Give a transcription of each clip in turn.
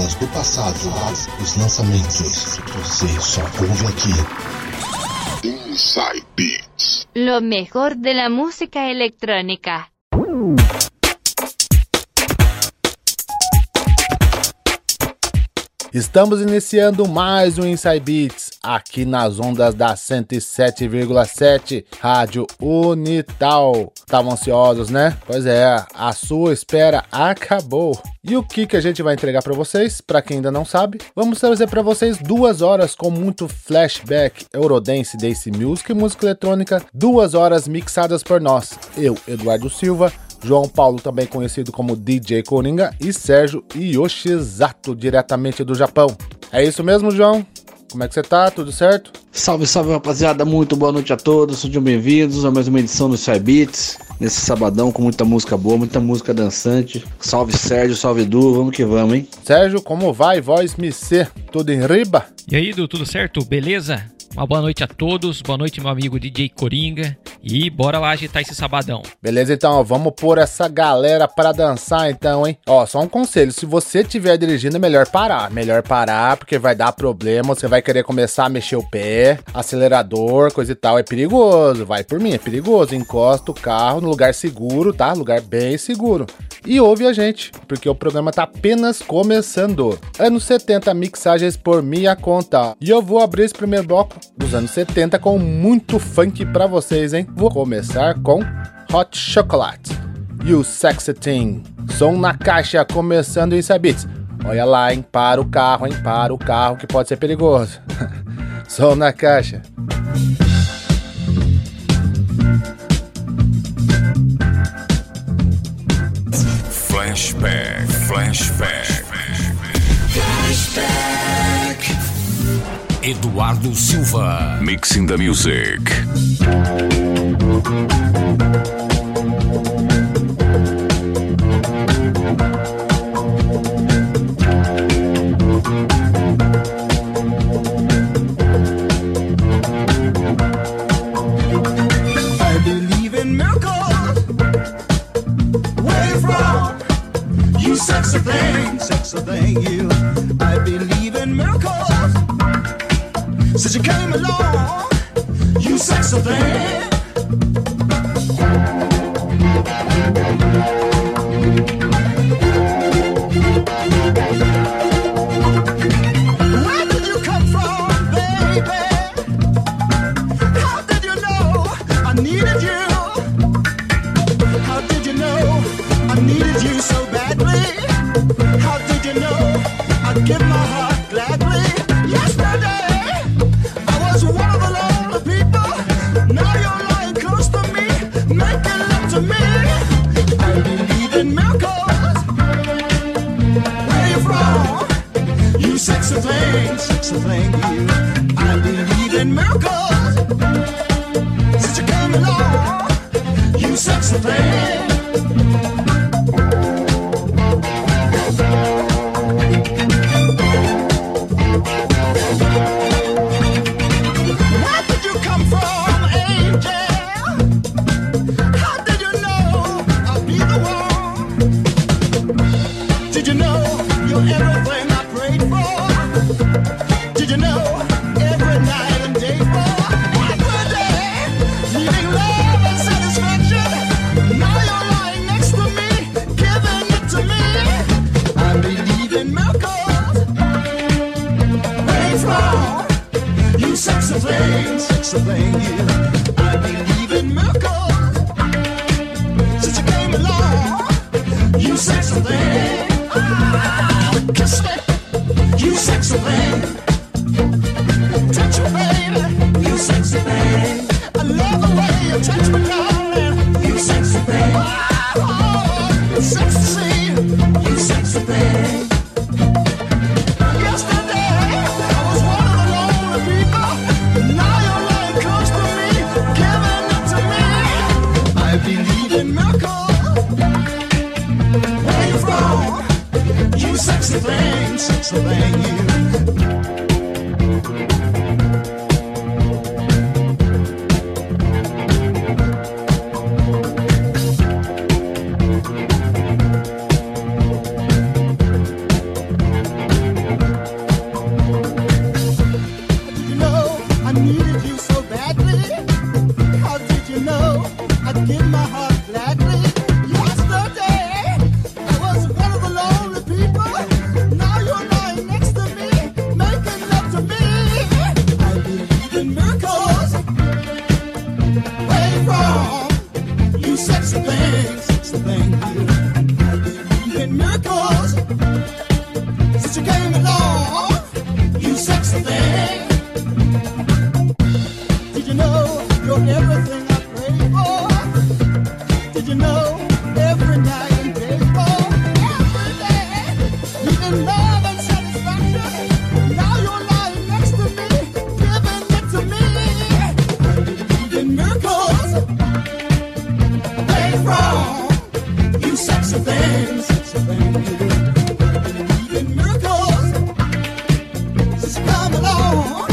músicas do passado, os lançamentos. Você só ouve aqui. Inside Beats. Lo mejor de la música electrónica. Estamos iniciando mais um Inside Beats aqui nas ondas da 107,7 Rádio Unital. Estavam ansiosos, né? Pois é, a sua espera acabou. E o que a gente vai entregar para vocês? Para quem ainda não sabe, vamos trazer para vocês 2 horas com muito flashback, Eurodance, Dance Music e música eletrônica. 2 horas mixadas por nós, eu, Eduardo Silva, João Paulo, também conhecido como DJ Coringa, e Sérgio Yoshizato, diretamente do Japão. É isso mesmo, João? Como é que você tá? Tudo certo? Salve, salve, rapaziada. Muito boa noite a todos. Sejam bem-vindos a mais uma edição do Inside Beats. Nesse sabadão com muita música boa, muita música dançante. Salve, Sérgio. Salve, Edu. Vamos que vamos, hein? Sérgio, como vai? Voz me ser. Tudo em riba? E aí, Edu, tudo certo? Beleza? Uma boa noite a todos, boa noite meu amigo DJ Coringa, e bora lá agitar esse sabadão. Beleza, então, ó, vamos pôr essa galera pra dançar então, hein? Ó, só um conselho, se você estiver dirigindo é melhor parar, porque vai dar problema, você vai querer começar a mexer o pé, acelerador, coisa e tal, é perigoso, vai por mim, é perigoso, encosta o carro no lugar seguro, tá? Lugar bem seguro. E ouve a gente, porque o programa tá apenas começando. Anos 70, mixagens por minha conta. E eu vou abrir esse primeiro bloco dos anos 70 com muito funk pra vocês, hein? Vou começar com Hot Chocolate, You Sexy Thing. Som na caixa, começando em Inside Beats. Olha lá, hein? Para o carro que pode ser perigoso. Som na caixa. Flashback. Eduardo Silva. Mixing the music. I believe in miracles. Where you from? You sexy thing, you. I believe in miracles. Since you came along, you sexy thing. Where did you come from, baby? How did you know I needed you? How did you know I needed you so badly? How did you know I'd give my heart gladly? Yesterday, I was one of the lonely people. Now you're lying close to me, making love to me. I believe in miracles. Where you from? You sexy thing, you. I believe in miracles. Since you came along, you sexy thing. Where did you come from, angel? How did you know I'd be the one? Did you know you're everything I prayed for? Did you know every night and day for? Every day, needing love and satisfaction. Now you're lying next to me, giving it to me. I believe in miracles. Where you from? You sexy thing, you. I believe in miracles. Since you came along, you sexy thing. Kiss me, you sexy thing. Touch me, baby, you sexy thing. I love the way you touch me, darling. You sexy thing. Oh, it's sexy to see you sexy thing. Yesterday, I was one of the lonely people. Now you're lying close to me, giving it to me. I believe in miracles. Where you from? You sexy thing, you. came along, you sexy thing. Did you know you're everything I prayed for? Did you know every night and day for every day? Needing love and satisfaction. Now you're lying next to me, giving it to me. Needing miracles. What's wrong? You sexy thing, sexy thing. Needing miracles. Just come along.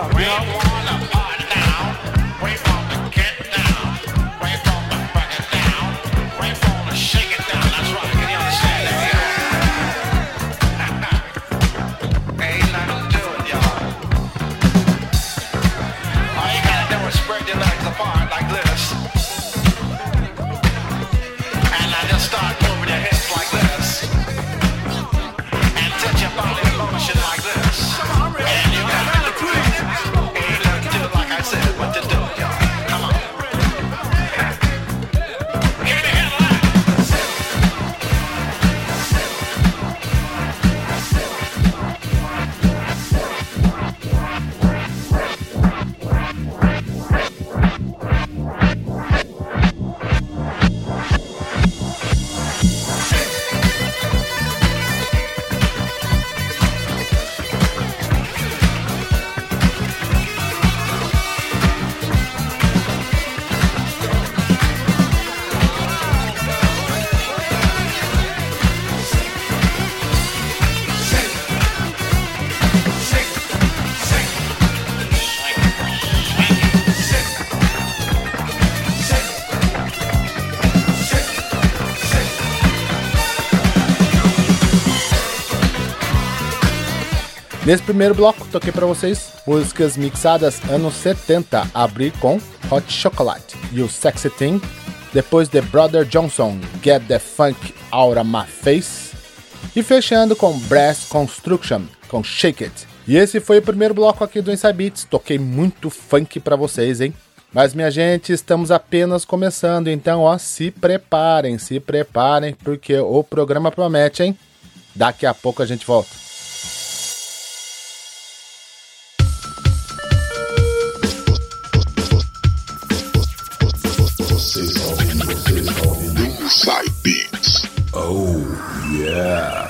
up, you know? Nesse primeiro bloco, toquei pra vocês músicas mixadas anos 70. Abri com Hot Chocolate e o Sexy Thing. Depois The Brother Johnson, Get the Funk Out of My Face. E fechando com Brass Construction, com Shake It. E esse foi o primeiro bloco aqui do Inside Beats. Toquei muito funk pra vocês, hein? Mas, minha gente, estamos apenas começando. Então, ó, se preparem, porque o programa promete, hein? Daqui a pouco a gente volta. Inside Beats. Oh, yeah.